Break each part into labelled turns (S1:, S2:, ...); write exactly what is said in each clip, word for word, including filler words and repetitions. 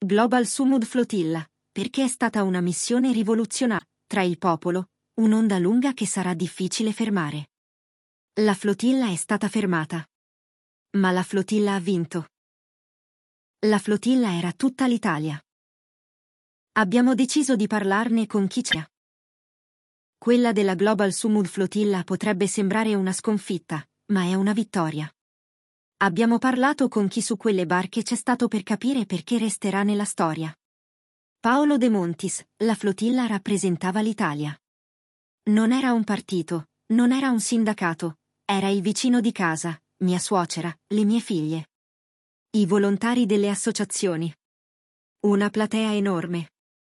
S1: Global Sumud Flotilla, perché è stata una missione rivoluzionaria. Tra il popolo, un'onda lunga che sarà difficile fermare. La flotilla è stata fermata. Ma la flotilla ha vinto. La flotilla era tutta l'Italia. Abbiamo deciso di parlarne con chi c'è. Quella della Global Sumud Flotilla potrebbe sembrare una sconfitta, ma è una vittoria. Abbiamo parlato con chi su quelle barche c'è stato per capire perché resterà nella storia. Paolo De Montis, la flotilla rappresentava l'Italia. Non era un partito, non era un sindacato, era il vicino di casa, mia suocera, le mie figlie. I volontari delle associazioni. Una platea enorme.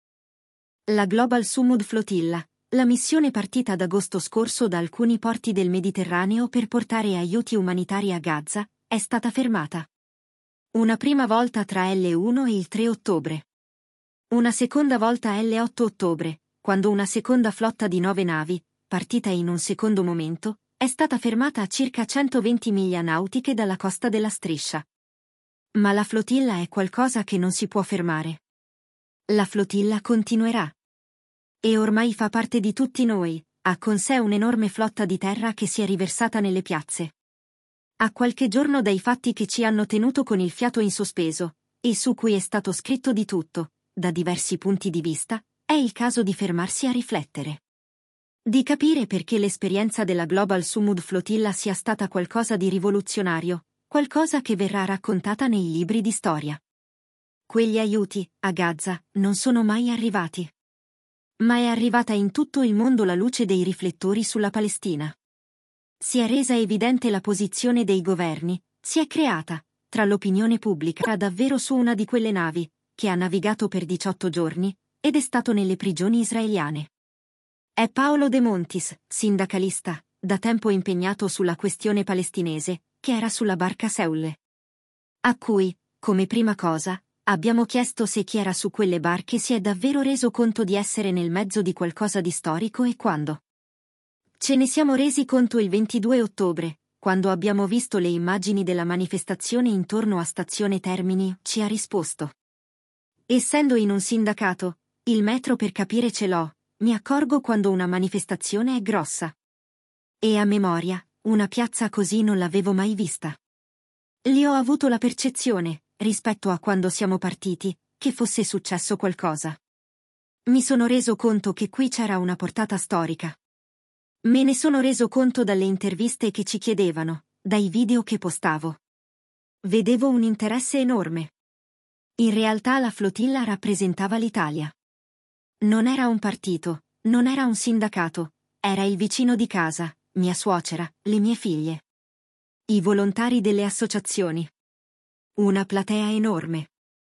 S1: La Global Sumud Flotilla, la missione partita ad agosto scorso da alcuni porti del Mediterraneo per portare aiuti umanitari a Gaza, è stata fermata. Una prima volta tra il uno e il tre ottobre. Una seconda volta il otto ottobre, quando una seconda flotta di nove navi, partita in un secondo momento, è stata fermata a circa centoventi miglia nautiche dalla costa della Striscia. Ma la flotilla è qualcosa che non si può fermare. La flotilla continuerà. E ormai fa parte di tutti noi, ha con sé un'enorme flotta di terra che si è riversata nelle piazze. A qualche giorno dai fatti che ci hanno tenuto con il fiato in sospeso, e su cui è stato scritto di tutto, da diversi punti di vista, è il caso di fermarsi a riflettere. Di capire perché l'esperienza della Global Sumud Flotilla sia stata qualcosa di rivoluzionario, qualcosa che verrà raccontata nei libri di storia. Quegli aiuti, a Gaza, non sono mai arrivati. Ma è arrivata in tutto il mondo la luce dei riflettori sulla Palestina. Si è resa evidente la posizione dei governi, si è creata, tra l'opinione pubblica, davvero su una di quelle navi, che ha navigato per diciotto giorni, ed è stato nelle prigioni israeliane. È Paolo De Montis, sindacalista, da tempo impegnato sulla questione palestinese, che era sulla barca Seul. A cui, come prima cosa, abbiamo chiesto se chi era su quelle barche si è davvero reso conto di essere nel mezzo di qualcosa di storico e quando. Ce ne siamo resi conto il ventidue ottobre, quando abbiamo visto le immagini della manifestazione intorno a Stazione Termini, ci ha risposto. Essendo in un sindacato, il metro per capire ce l'ho, mi accorgo quando una manifestazione è grossa. E a memoria, una piazza così non l'avevo mai vista. Lì ho avuto la percezione, rispetto a quando siamo partiti, che fosse successo qualcosa. Mi sono reso conto che qui c'era una portata storica. Me ne sono reso conto dalle interviste che ci chiedevano, dai video che postavo. Vedevo un interesse enorme. In realtà la flotilla rappresentava l'Italia. Non era un partito, non era un sindacato, era il vicino di casa, mia suocera, le mie figlie. I volontari delle associazioni. Una platea enorme.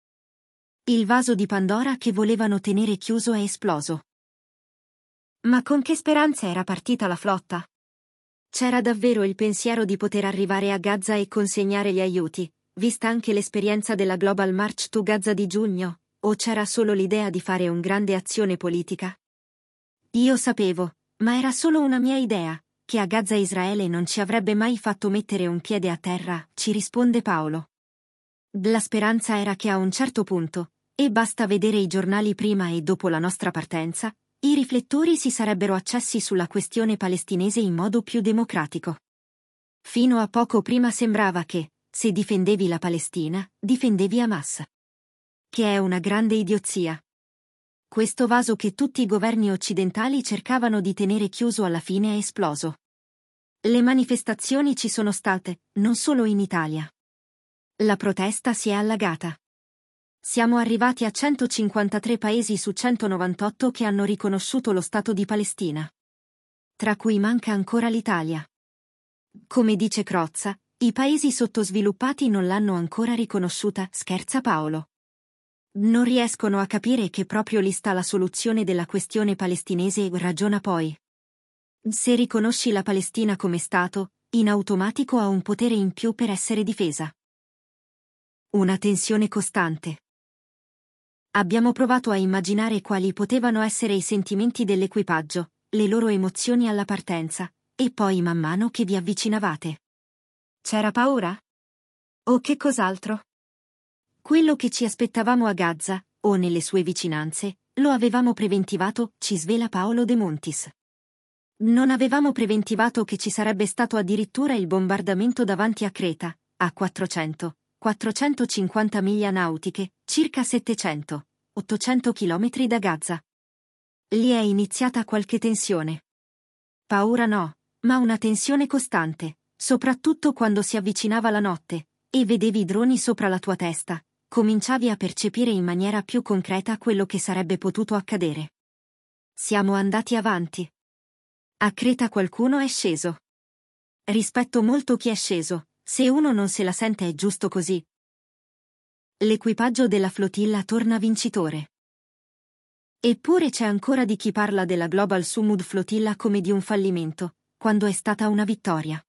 S1: Il vaso di Pandora che volevano tenere chiuso è esploso. Ma con che speranze era partita la flotta? C'era davvero il pensiero di poter arrivare a Gaza e consegnare gli aiuti, vista anche l'esperienza della Global March to Gaza di giugno, o c'era solo l'idea di fare un grande azione politica? Io sapevo, ma era solo una mia idea, che a Gaza Israele non ci avrebbe mai fatto mettere un piede a terra, ci risponde Paolo. La speranza era che a un certo punto, e basta vedere i giornali prima e dopo la nostra partenza, i riflettori si sarebbero accesi sulla questione palestinese in modo più democratico. Fino a poco prima sembrava che, se difendevi la Palestina, difendevi Hamas. Che è una grande idiozia. Questo vaso che tutti i governi occidentali cercavano di tenere chiuso alla fine è esploso. Le manifestazioni ci sono state, non solo in Italia. La protesta si è allagata. Siamo arrivati a centocinquantatré paesi su centonovantotto che hanno riconosciuto lo Stato di Palestina. Tra cui manca ancora l'Italia. Come dice Crozza, i paesi sottosviluppati non l'hanno ancora riconosciuta, scherza Paolo. Non riescono a capire che proprio lì sta la soluzione della questione palestinese, ragiona poi. Se riconosci la Palestina come Stato, in automatico ha un potere in più per essere difesa. Una tensione costante. Abbiamo provato a immaginare quali potevano essere i sentimenti dell'equipaggio, le loro emozioni alla partenza, e poi man mano che vi avvicinavate. C'era paura? O che cos'altro? Quello che ci aspettavamo a Gaza, o nelle sue vicinanze, lo avevamo preventivato, ci svela Paolo De Montis. Non avevamo preventivato che ci sarebbe stato addirittura il bombardamento davanti a Creta, a quattrocento quattrocentocinquanta miglia nautiche, circa settecento ottocento chilometri da Gaza. Lì è iniziata qualche tensione. Paura no, ma una tensione costante, soprattutto quando si avvicinava la notte, e vedevi i droni sopra la tua testa, cominciavi a percepire in maniera più concreta quello che sarebbe potuto accadere. Siamo andati avanti. A Creta qualcuno è sceso. Rispetto molto chi è sceso, se uno non se la sente è giusto così. L'equipaggio della flotilla torna vincitore. Eppure c'è ancora di chi parla della Global Sumud flotilla come di un fallimento, quando è stata una vittoria.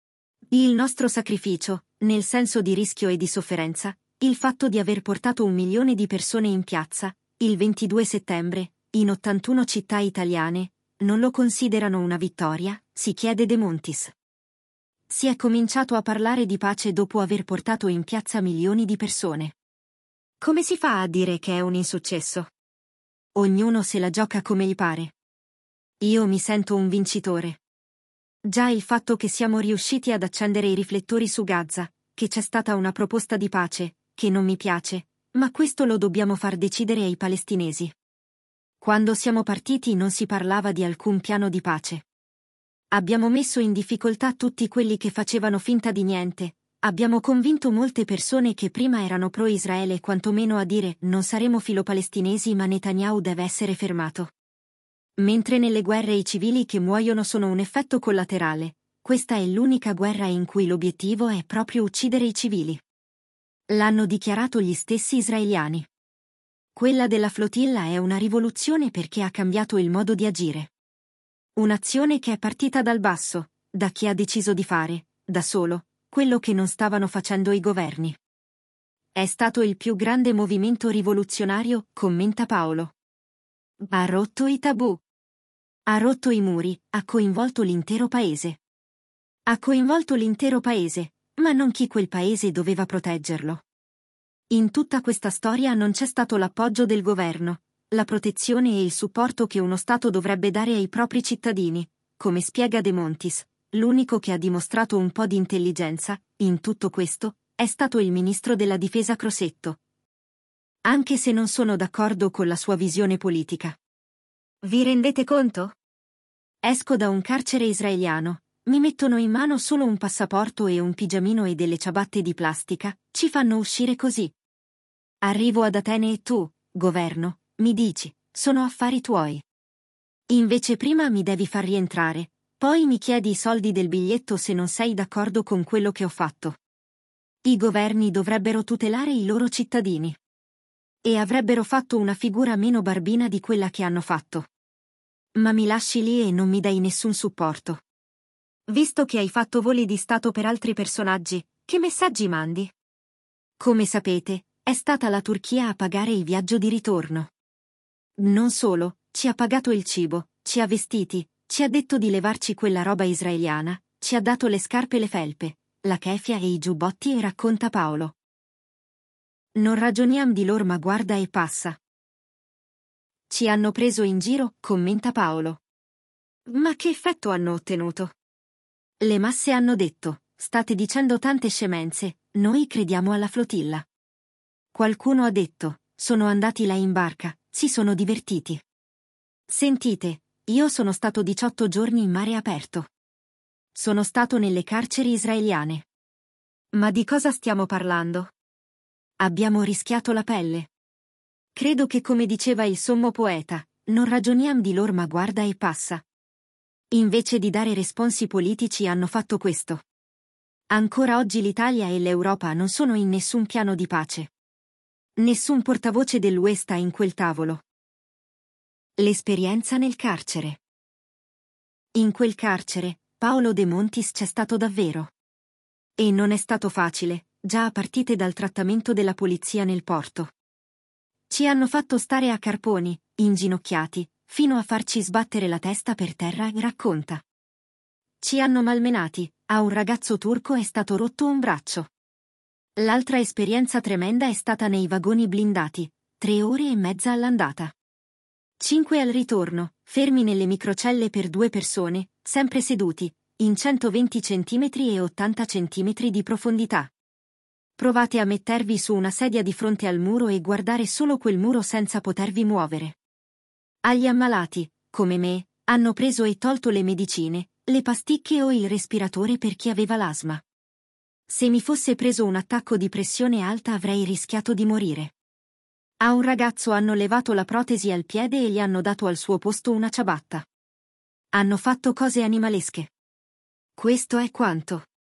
S1: Il nostro sacrificio, nel senso di rischio e di sofferenza, il fatto di aver portato un milione di persone in piazza, il ventidue settembre, in ottantuno città italiane, non lo considerano una vittoria, si chiede De Montis. Si è cominciato a parlare di pace dopo aver portato in piazza milioni di persone. Come si fa a dire che è un insuccesso? Ognuno se la gioca come gli pare. Io mi sento un vincitore. Già il fatto che siamo riusciti ad accendere i riflettori su Gaza, che c'è stata una proposta di pace, che non mi piace, ma questo lo dobbiamo far decidere ai palestinesi. Quando siamo partiti non si parlava di alcun piano di pace. Abbiamo messo in difficoltà tutti quelli che facevano finta di niente, abbiamo convinto molte persone che prima erano pro-Israele quantomeno a dire non saremo filo-palestinesi ma Netanyahu deve essere fermato. Mentre nelle guerre i civili che muoiono sono un effetto collaterale, questa è l'unica guerra in cui l'obiettivo è proprio uccidere i civili. L'hanno dichiarato gli stessi israeliani. Quella della flotilla è una rivoluzione perché ha cambiato il modo di agire. Un'azione che è partita dal basso, da chi ha deciso di fare, da solo, quello che non stavano facendo i governi. È stato il più grande movimento rivoluzionario, commenta Paolo. Ha rotto i tabù. Ha rotto i muri, ha coinvolto l'intero paese. Ha coinvolto l'intero paese, ma non chi quel paese doveva proteggerlo. In tutta questa storia non c'è stato l'appoggio del governo, la protezione e il supporto che uno Stato dovrebbe dare ai propri cittadini, come spiega De Montis. L'unico che ha dimostrato un po' di intelligenza, in tutto questo, è stato il ministro della difesa Crosetto. Anche se non sono d'accordo con la sua visione politica. Vi rendete conto? Esco da un carcere israeliano, mi mettono in mano solo un passaporto e un pigiamino e delle ciabatte di plastica, ci fanno uscire così. Arrivo ad Atene e tu, governo, mi dici, sono affari tuoi. Invece prima mi devi far rientrare. Poi mi chiedi i soldi del biglietto se non sei d'accordo con quello che ho fatto. I governi dovrebbero tutelare i loro cittadini. E avrebbero fatto una figura meno barbina di quella che hanno fatto. Ma mi lasci lì e non mi dai nessun supporto. Visto che hai fatto voli di Stato per altri personaggi, che messaggi mandi? Come sapete, è stata la Turchia a pagare il viaggio di ritorno. Non solo, ci ha pagato il cibo, ci ha vestiti, ci ha detto di levarci quella roba israeliana, ci ha dato le scarpe e le felpe, la keffia e i giubbotti e racconta Paolo. Non ragioniam di lor ma guarda e passa. Ci hanno preso in giro, commenta Paolo. Ma che effetto hanno ottenuto? Le masse hanno detto, state dicendo tante scemenze, noi crediamo alla flotilla. Qualcuno ha detto, sono andati là in barca, si sono divertiti. Sentite, io sono stato diciotto giorni in mare aperto. Sono stato nelle carceri israeliane. Ma di cosa stiamo parlando? Abbiamo rischiato la pelle. Credo che come diceva il sommo poeta, non ragioniam di lor ma guarda e passa. Invece di dare responsi politici hanno fatto questo. Ancora oggi l'Italia e l'Europa non sono in nessun piano di pace. Nessun portavoce dell'U E sta in quel tavolo. L'esperienza nel carcere. In quel carcere, Paolo De Montis c'è stato davvero. E non è stato facile, già a partire dal trattamento della polizia nel porto. Ci hanno fatto stare a carponi, inginocchiati, fino a farci sbattere la testa per terra, racconta. Ci hanno malmenati, a un ragazzo turco è stato rotto un braccio. L'altra esperienza tremenda è stata nei vagoni blindati, tre ore e mezza all'andata. Cinque al ritorno, fermi nelle microcelle per due persone, sempre seduti, in centoventi centimetri e ottanta centimetri di profondità. Provate a mettervi su una sedia di fronte al muro e guardare solo quel muro senza potervi muovere. Agli ammalati, come me, hanno preso e tolto le medicine, le pasticche o il respiratore per chi aveva l'asma. Se mi fosse preso un attacco di pressione alta avrei rischiato di morire. A un ragazzo hanno levato la protesi al piede e gli hanno dato al suo posto una ciabatta. Hanno fatto cose animalesche. Questo è quanto.